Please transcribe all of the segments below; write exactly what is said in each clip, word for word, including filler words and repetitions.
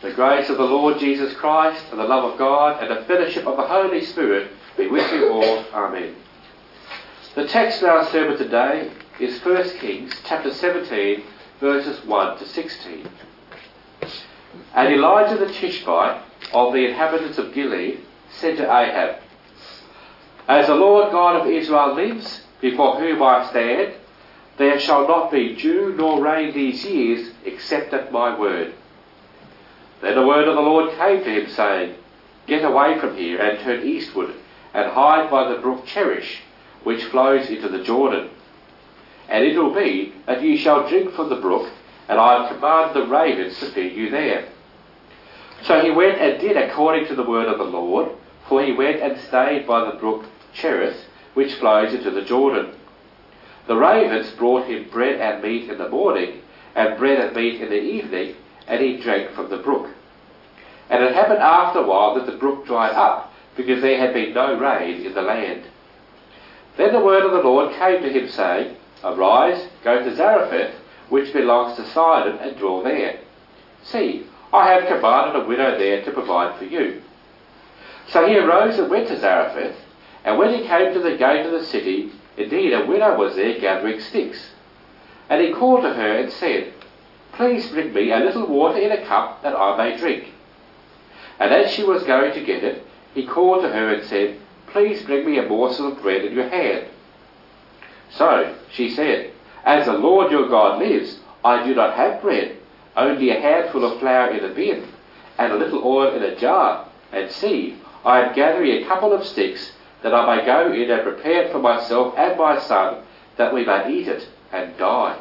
The grace of the Lord Jesus Christ, and the love of God, and the fellowship of the Holy Spirit be with you all. Amen. The text for our sermon today is First Kings chapter seventeen, verses one to sixteen. And Elijah the Tishbite of the inhabitants of Gilead said to Ahab, As the Lord God of Israel lives, before whom I stand, there shall not be dew nor rain these years, except at my word. Then the word of the Lord came to him, saying, Get away from here, and turn eastward, and hide by the brook Cherish, which flows into the Jordan. And it will be that ye shall drink from the brook, and I have commanded the ravens to feed you there. So he went and did according to the word of the Lord, for he went and stayed by the brook Cherith, which flows into the Jordan. The ravens brought him bread and meat in the morning, and bread and meat in the evening, and he drank from the brook. And it happened after a while that the brook dried up, because there had been no rain in the land. Then the word of the Lord came to him, saying, Arise, go to Zarephath, which belongs to Sidon, and dwell there. See, I have commanded a widow there to provide for you. So he arose and went to Zarephath, and when he came to the gate of the city, indeed a widow was there gathering sticks. And he called to her and said, Please bring me a little water in a cup, that I may drink. And as she was going to get it, he called to her and said, Please bring me a morsel of bread in your hand. So she said, As the Lord your God lives, I do not have bread, only a handful of flour in a bin, and a little oil in a jar. And see, I am gathering a couple of sticks, that I may go in and prepare it for myself and my son, that we may eat it and die.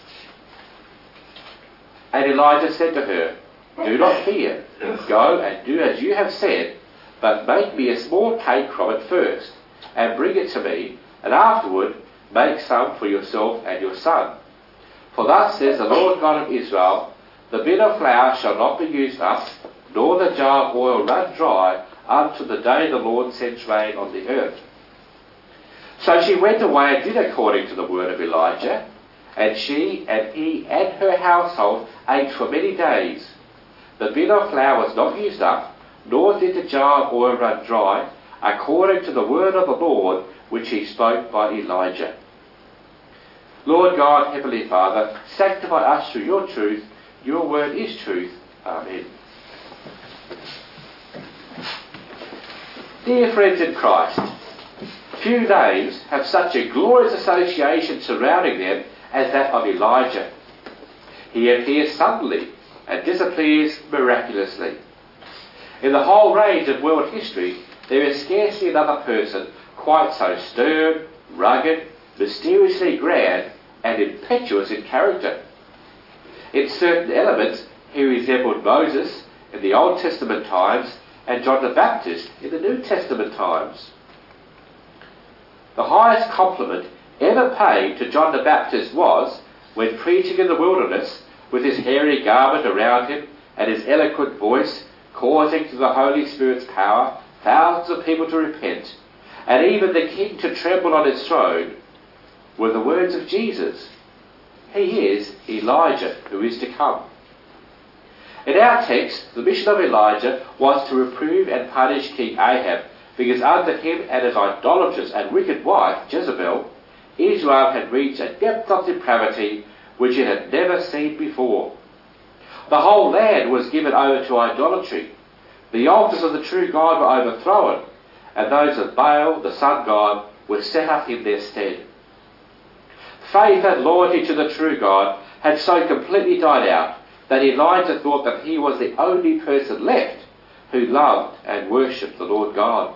And Elijah said to her, Do not fear, go and do as you have said, but make me a small cake from it first, and bring it to me, and afterward make some for yourself and your son. For thus says the Lord God of Israel, The bin of flour shall not be used up, nor the jar of oil run dry, until the day the Lord sends rain on the earth. So she went away and did according to the word of Elijah, and she and he and her household ate for many days. The bin of flour was not used up, nor did the jar of oil run dry, according to the word of the Lord which he spoke by Elijah. Lord God, Heavenly Father, sanctify us through your truth. Your word is truth. Amen. Dear friends in Christ, few names have such a glorious association surrounding them as that of Elijah. He appears suddenly and disappears miraculously. In the whole range of world history, there is scarcely another person quite so stern, rugged, mysteriously grand, and impetuous in character. In certain elements, he resembled Moses in the Old Testament times and John the Baptist in the New Testament times. The highest compliment ever paid to John the Baptist was when preaching in the wilderness, with his hairy garment around him and his eloquent voice, causing through the Holy Spirit's power thousands of people to repent, and even the king to tremble on his throne, were the words of Jesus, He is Elijah who is to come. In our text, the mission of Elijah was to reprove and punish King Ahab, because under him and his idolatrous and wicked wife, Jezebel, Israel had reached a depth of depravity which it had never seen before. The whole land was given over to idolatry. The altars of the true God were overthrown, and those of Baal, the sun god, were set up in their stead. Faith and loyalty to the true God had so completely died out that Elijah thought that he was the only person left who loved and worshipped the Lord God.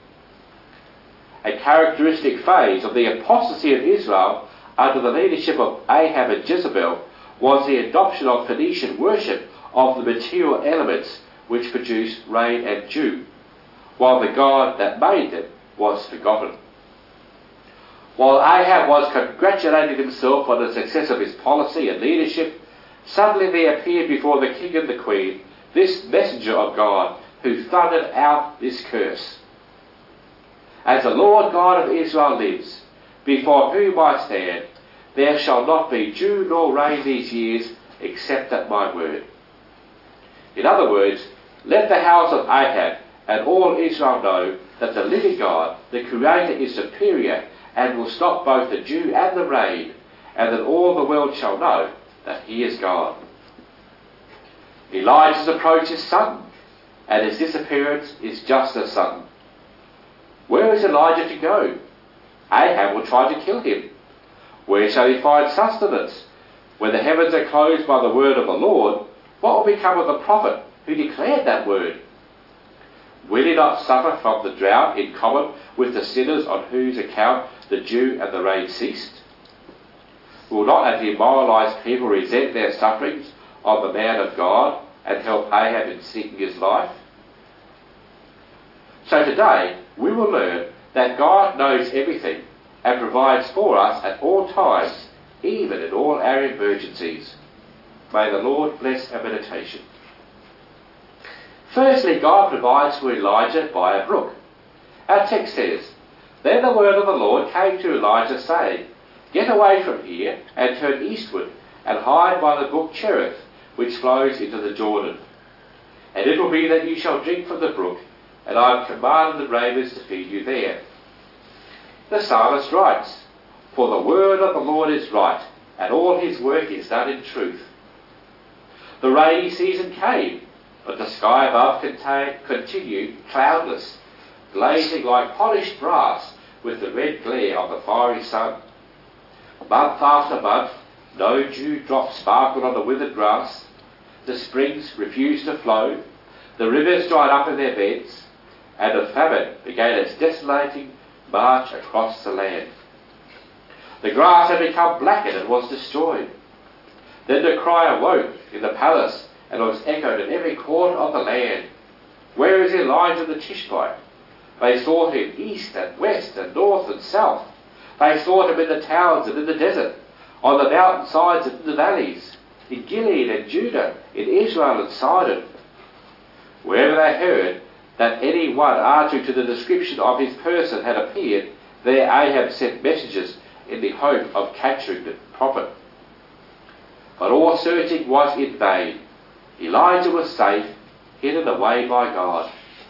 A characteristic phase of the apostasy of Israel under the leadership of Ahab and Jezebel was the adoption of Phoenician worship of the material elements which produce rain and dew, while the God that made them was forgotten. While Ahab was congratulating himself on the success of his policy and leadership, suddenly there appeared before the king and the queen this messenger of God who thundered out this curse. As the Lord God of Israel lives, before whom I stand, there shall not be dew nor rain these years, except at my word. In other words, let the house of Ahab and all Israel know that the living God, the Creator, is superior and will stop both the dew and the rain, and that all the world shall know that he is God. Elijah's approach is sudden, and his disappearance is just as sudden. Where is Elijah to go? Ahab will try to kill him. Where shall he find sustenance? When the heavens are closed by the word of the Lord, what will become of the prophet who declared that word? Will he not suffer from the drought in common with the sinners on whose account the dew and the rain ceased? Will not a demoralised people resent their sufferings on the man of God and help Ahab in seeking his life? So today we will learn that God knows everything and provides for us at all times, even in all our emergencies. May the Lord bless our meditation. Firstly, God provides for Elijah by a brook. Our text says, "Then the word of the Lord came to Elijah, saying, Get away from here and turn eastward and hide by the brook Cherith, which flows into the Jordan. And it will be that you shall drink from the brook, and I have commanded the ravens to feed you there." The psalmist writes, "For the word of the Lord is right, and all his work is done in truth." The rainy season came, but the sky above contain, continued cloudless, glazing like polished brass with the red glare of the fiery sun. Month after month, no dew drops sparkled on the withered grass. The springs refused to flow, the rivers dried up in their beds, and a famine began its desolating march across the land. The grass had become blackened and was destroyed. Then the cry awoke in the palace and was echoed in every corner of the land. "Where is Elijah the Tishbite?" They sought him east and west and north and south. They sought him in the towns and in the desert, on the mountain sides and in the valleys, in Gilead and Judah, in Israel and Sidon. Wherever they heard that any one answering to the description of his person had appeared, there Ahab sent messengers in the hope of capturing the prophet. But all searching was in vain. Elijah was safe, hidden away by God.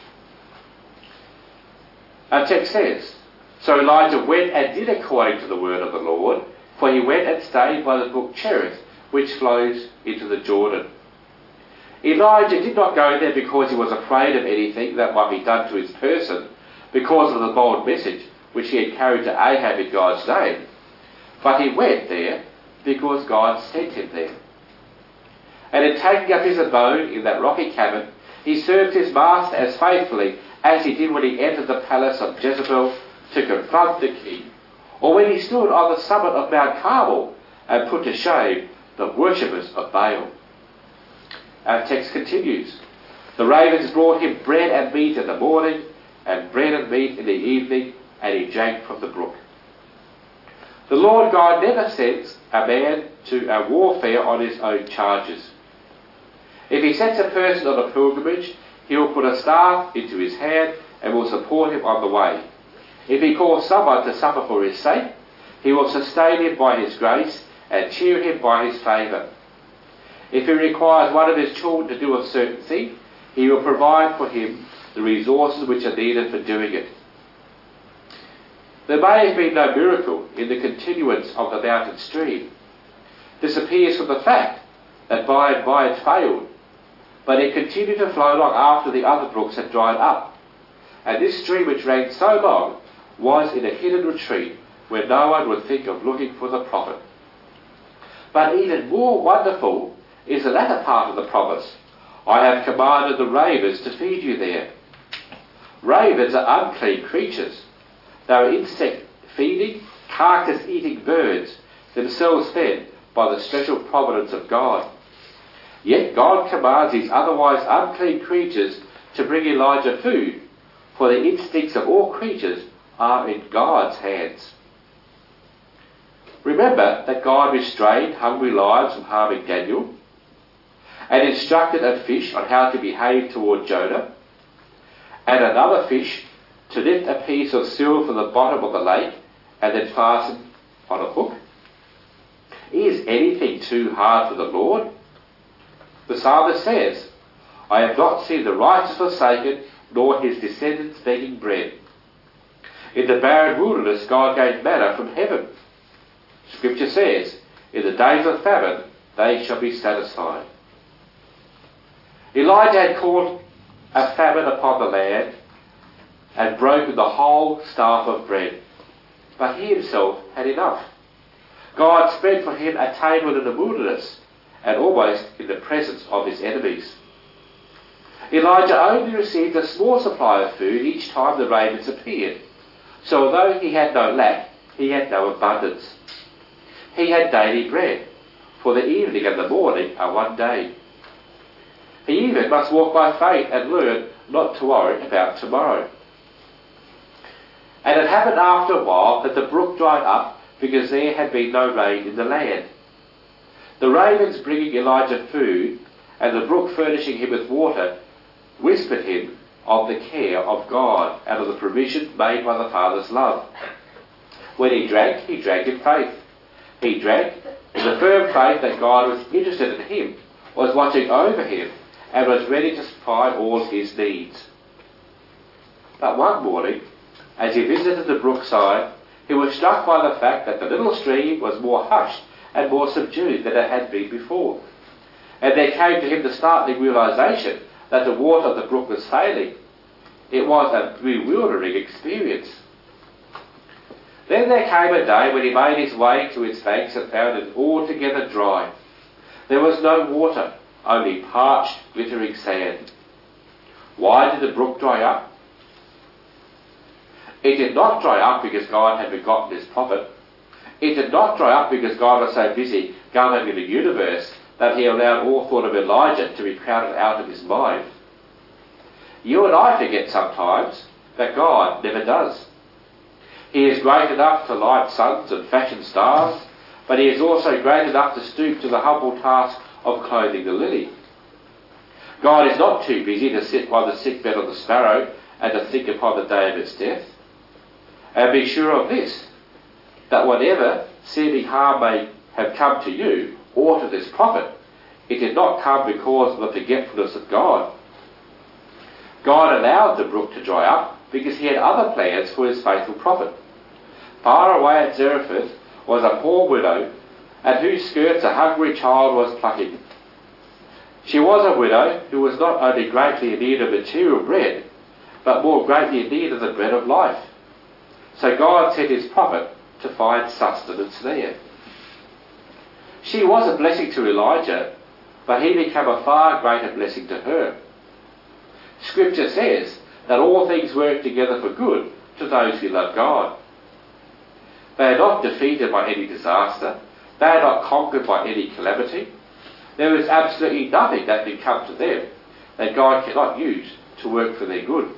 Our text says, "So Elijah went and did according to the word of the Lord, for he went and stayed by the brook Cherith, which flows into the Jordan." Elijah did not go there because he was afraid of anything that might be done to his person, because of the bold message which he had carried to Ahab in God's name. But he went there because God sent him there. And in taking up his abode in that rocky cabin, he served his master as faithfully as he did when he entered the palace of Jezebel to confront the king, or when he stood on the summit of Mount Carmel and put to shame the worshippers of Baal. Our text continues, "The ravens brought him bread and meat in the morning, and bread and meat in the evening, and he drank from the brook." The Lord God never sends a man to a warfare on his own charges. If he sets a person on a pilgrimage, he will put a staff into his hand and will support him on the way. If he calls someone to suffer for his sake, he will sustain him by his grace and cheer him by his favour. If he requires one of his children to do a certain thing, he will provide for him the resources which are needed for doing it. There may have been no miracle in the continuance of the mountain stream. This appears from the fact that by and by it failed, but it continued to flow long after the other brooks had dried up. And this stream, which ran so long, was in a hidden retreat where no one would think of looking for the prophet. But even more wonderful is the latter part of the promise. "I have commanded the ravens to feed you there." Ravens are unclean creatures. They are insect-feeding, carcass-eating birds, themselves fed by the special providence of God. Yet God commands these otherwise unclean creatures to bring Elijah food, for the instincts of all creatures are in God's hands. Remember that God restrained hungry lions from harming Daniel, and instructed a fish on how to behave toward Jonah, and another fish to lift a piece of silver from the bottom of the lake and then fasten on a hook. Is anything too hard for the Lord? The psalmist says, I have not seen the righteous forsaken, nor his descendants begging bread. In the barren wilderness God gave manna from heaven. Scripture says, in the days of famine they shall be satisfied. Elijah had called a famine upon the land and broken the whole staff of bread. But he himself had enough. God spread for him a table in the wilderness, and almost in the presence of his enemies. Elijah only received a small supply of food each time the ravens appeared. So although he had no lack, he had no abundance. He had daily bread, for the evening and the morning are one day. He even must walk by faith and learn not to worry about tomorrow. And it happened after a while that the brook dried up because there had been no rain in the land. The ravens bringing Elijah food and the brook furnishing him with water whispered him of the care of God and of the provision made by the Father's love. When he drank, he drank in faith. He drank in the firm faith that God was interested in him, was watching over him, and was ready to supply all his needs. But one morning, as he visited the brookside, he was struck by the fact that the little stream was more hushed and more subdued than it had been before. And there came to him the startling realization that the water of the brook was failing. It was a bewildering experience. Then there came a day when he made his way to its banks and found it altogether dry. There was no water, only parched, glittering sand. Why did the brook dry up? It did not dry up because God had forgotten his prophet. It did not dry up because God was so busy governing the universe that he allowed all thought of Elijah to be crowded out of his mind. You and I forget sometimes, but God never does. He is great enough to light suns and fashion stars, but he is also great enough to stoop to the humble task of clothing the lily. God is not too busy to sit by the sick bed of the sparrow and to think upon the day of its death. And be sure of this, that whatever seeming harm may have come to you or to this prophet, it did not come because of the forgetfulness of God. God allowed the brook to dry up because he had other plans for his faithful prophet. Far away at Zarephath was a poor widow, at whose skirts a hungry child was plucking. She was a widow who was not only greatly in need of material bread, but more greatly in need of the bread of life. So God sent his prophet to find sustenance there. She was a blessing to Elijah, but he became a far greater blessing to her. Scripture says that all things work together for good to those who love God. They are not defeated by any disaster. They are not conquered by any calamity. There is absolutely nothing that can come to them that God cannot use to work for their good.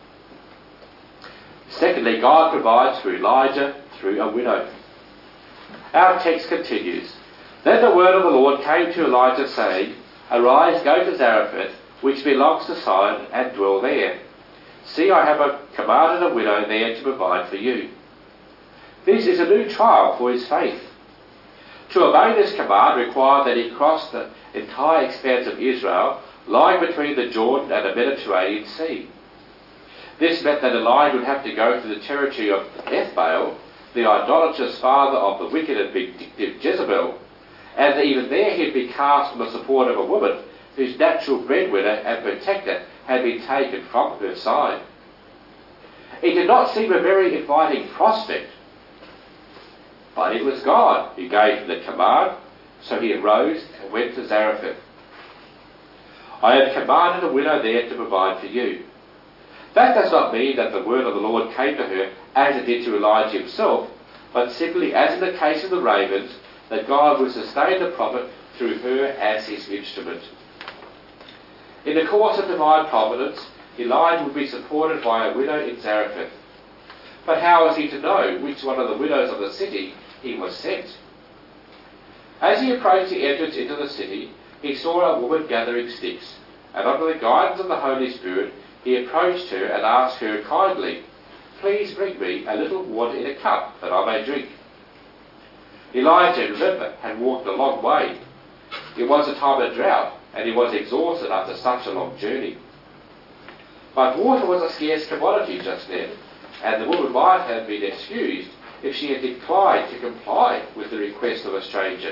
Secondly, God provides for Elijah through a widow. Our text continues. Then the word of the Lord came to Elijah, saying, Arise, go to Zarephath, which belongs to Sidon, and dwell there. See, I have commanded a widow there to provide for you. This is a new trial for his faith. To obey this command required that he cross the entire expanse of Israel, lying between the Jordan and the Mediterranean Sea. This meant that Elijah would have to go to the territory of Ethbaal, the idolatrous father of the wicked and vindictive Jezebel, and that even there he'd be cast from the support of a woman whose natural breadwinner and protector had been taken from her side. It did not seem a very inviting prospect, but it was God who gave him the command, so he arose and went to Zarephath. I have commanded a widow there to provide for you. That does not mean that the word of the Lord came to her as it did to Elijah himself, but simply, as in the case of the ravens, that God would sustain the prophet through her as his instrument. In the course of divine providence, Elijah would be supported by a widow in Zarephath. But how was he to know which one of the widows of the city he was sent? As he approached the entrance into the city, he saw a woman gathering sticks, and under the guidance of the Holy Spirit, he approached her and asked her kindly, Please bring me a little water in a cup that I may drink. Elijah, remember, had walked a long way. It was a time of drought, and he was exhausted after such a long journey. But water was a scarce commodity just then, and the woman might have been excused if she had declined to comply with the request of a stranger.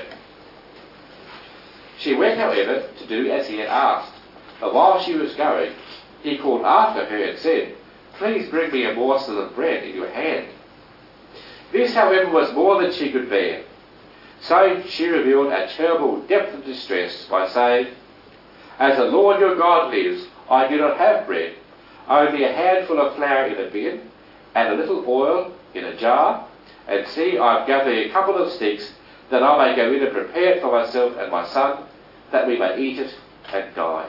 She went, however, to do as he had asked, but while she was going, he called after her and said, "Please bring me a morsel of bread in your hand." This, however, was more than she could bear. So she revealed a terrible depth of distress by saying, "As the Lord your God lives, I do not have bread, only a handful of flour in a bin, and a little oil in a jar, and see, I have gathered a couple of sticks, that I may go in and prepare it for myself and my son, that we may eat it and die."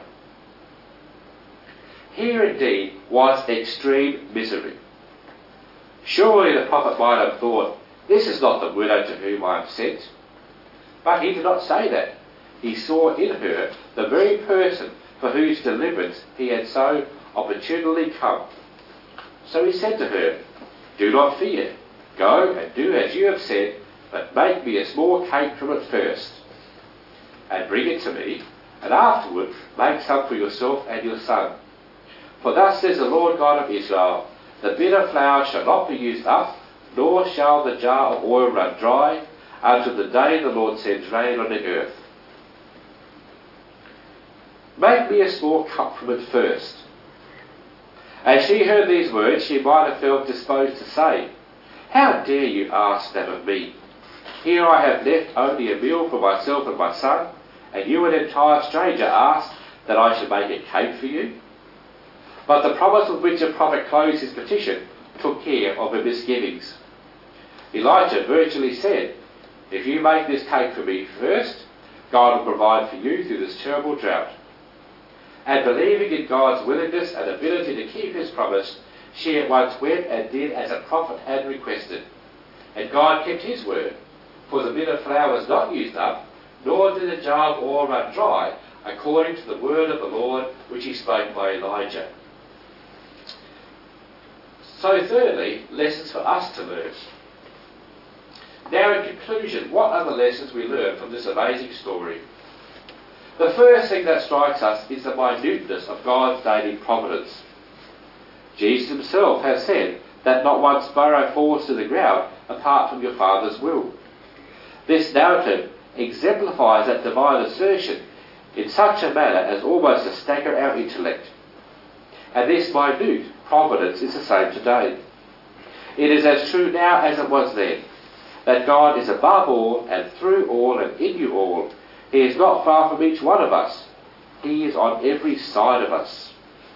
Here indeed was extreme misery. Surely the prophet might have thought, "This is not the widow to whom I am sent." But he did not say that. He saw in her the very person for whose deliverance he had so opportunely come. So he said to her, "Do not fear. Go and do as you have said, but make me a small cake from it first, and bring it to me, and afterward make some for yourself and your son. For thus says the Lord God of Israel, the bitter flour shall not be used up, nor shall the jar of oil run dry, until the day the Lord sends rain on the earth. Make me a small cup from it first." As she heard these words, she might have felt disposed to say, "How dare you ask that of me? Here I have left only a meal for myself and my son, and you, an entire stranger, ask that I should make a cake for you?" But the promise with which the prophet closed his petition took care of her misgivings. Elijah virtually said, "If you make this cake for me first, God will provide for you through this terrible drought." And believing in God's willingness and ability to keep his promise, she at once went and did as the prophet had requested. And God kept his word, for the bitter flour was not used up, nor did the jar of oil run dry, according to the word of the Lord which he spoke by Elijah. So thirdly, lessons for us to learn. Now in conclusion, what are the lessons we learn from this amazing story? The first thing that strikes us is the minuteness of God's daily providence. Jesus himself has said that not one sparrow falls to the ground apart from your Father's will. This narrative exemplifies that divine assertion in such a manner as almost to stagger our intellect. And this minute providence is the same today. It is as true now as it was then, that God is above all and through all and in you all. He is not far from each one of us. He is on every side of us.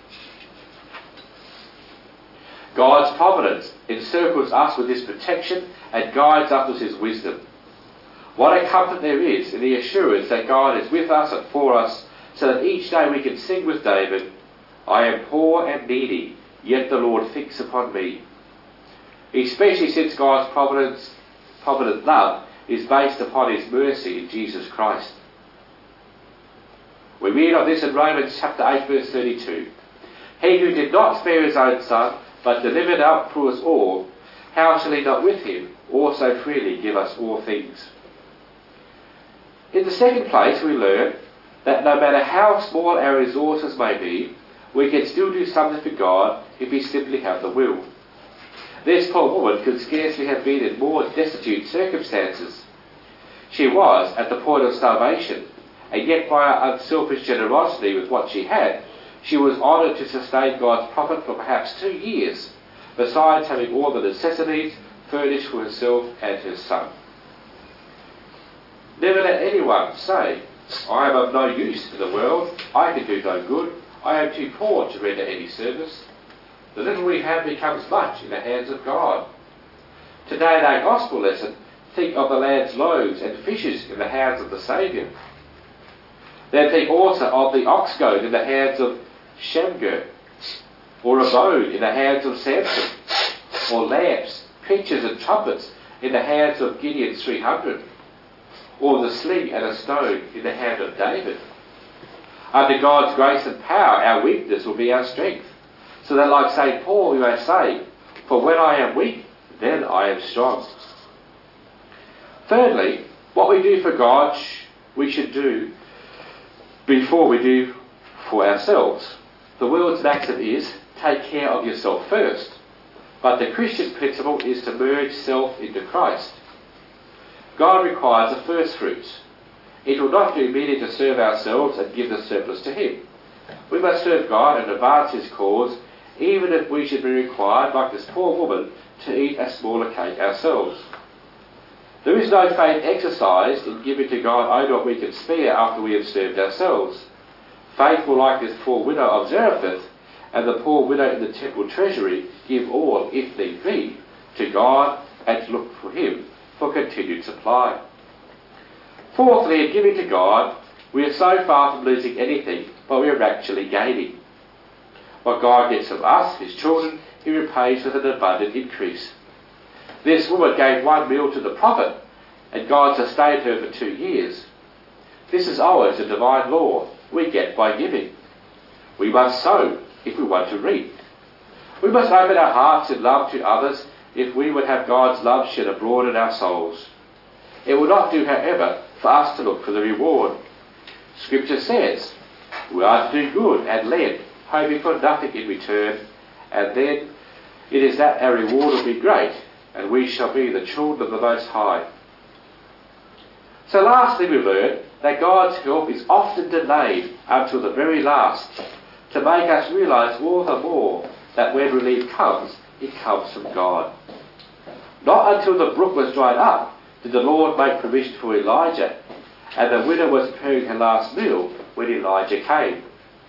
God's providence encircles us with his protection and guides us with his wisdom. What a comfort there is in the assurance that God is with us and for us, so that each day we can sing with David, "I am poor and needy, yet the Lord thinks upon me." Especially since God's providence, provident love is based upon his mercy in Jesus Christ. We read of this in Romans chapter eight verse thirty-two. "He who did not spare his own son, but delivered up for us all, how shall he not with him also freely give us all things?" In the second place, we learn that no matter how small our resources may be, we can still do something for God if we simply have the will. This poor woman could scarcely have been in more destitute circumstances. She was at the point of starvation, and yet by her unselfish generosity with what she had, she was honoured to sustain God's prophet for perhaps two years, besides having all the necessities furnished for herself and her son. Never let anyone say, "I am of no use in the world, I can do no good, I am too poor to render any service." The little we have becomes much in the hands of God. Today in our gospel lesson, think of the lad's loaves and fishes in the hands of the Saviour. Then think also of the ox goad in the hands of Shamgar, or a bow in the hands of Samson, or lamps, pitchers and trumpets in the hands of Gideon's three hundred, or the sling and a stone in the hand of David. Under God's grace and power, our weakness will be our strength, so that like Saint Paul we may say, "For when I am weak, then I am strong." Thirdly, what we do for God, we should do before we do for ourselves. The world's maxim is, take care of yourself first. But the Christian principle is to merge self into Christ. God requires the first fruits. It will not do merely to serve ourselves and give the surplus to Him. We must serve God and advance His cause, even if we should be required, like this poor woman, to eat a smaller cake ourselves. There is no faith exercise in giving to God only what we can spare after we have served ourselves. Faith will, like this poor widow of Zarephath and the poor widow in the temple treasury, give all, if need be, to God and to look for Him for continued supply. Fourthly, in giving to God, we are so far from losing anything, but we are actually gaining. What God gets from us, His children, He repays with an abundant increase. This woman gave one meal to the prophet, and God sustained her for two years. This is always a divine law we get by giving. We must sow if we want to reap. We must open our hearts in love to others if we would have God's love shed abroad in our souls. It will not do, however, for us to look for the reward. Scripture says, we are to do good and lend, hoping for nothing in return, and then it is that our reward will be great, and we shall be the children of the Most High. So lastly, we learn that God's help is often delayed until the very last, to make us realise more and more that when relief comes, it comes from God. Not until the brook was dried up did the Lord make provision for Elijah, and the widow was preparing her last meal when Elijah came.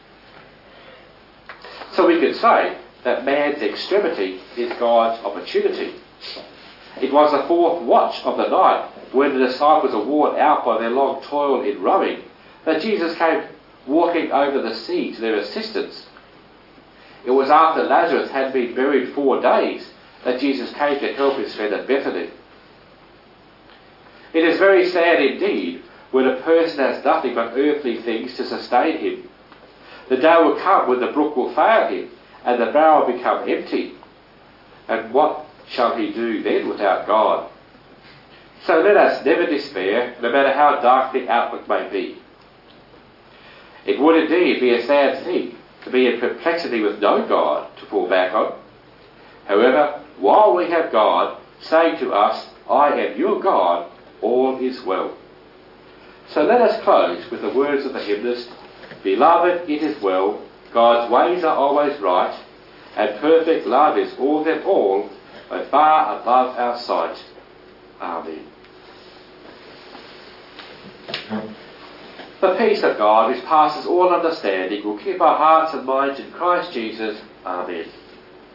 So we can say that man's extremity is God's opportunity. It was the fourth watch of the night, when the disciples were worn out by their long toil in rowing, that Jesus came walking over the sea to their assistance. It was after Lazarus had been buried four days that Jesus came to help his friend at Bethany. It is very sad indeed when a person has nothing but earthly things to sustain him. The day will come when the brook will fail him and the barrel will become empty. And what shall he do then without God? So let us never despair, no matter how dark the outlook may be. It would indeed be a sad thing to be in perplexity with no God to fall back on. However, while we have God saying to us, I am your God, all is well. So let us close with the words of the hymnist, Beloved, it is well, God's ways are always right, and perfect love is all them all, though far above our sight. Amen. The peace of God, which passes all understanding, will keep our hearts and minds in Christ Jesus. Amen.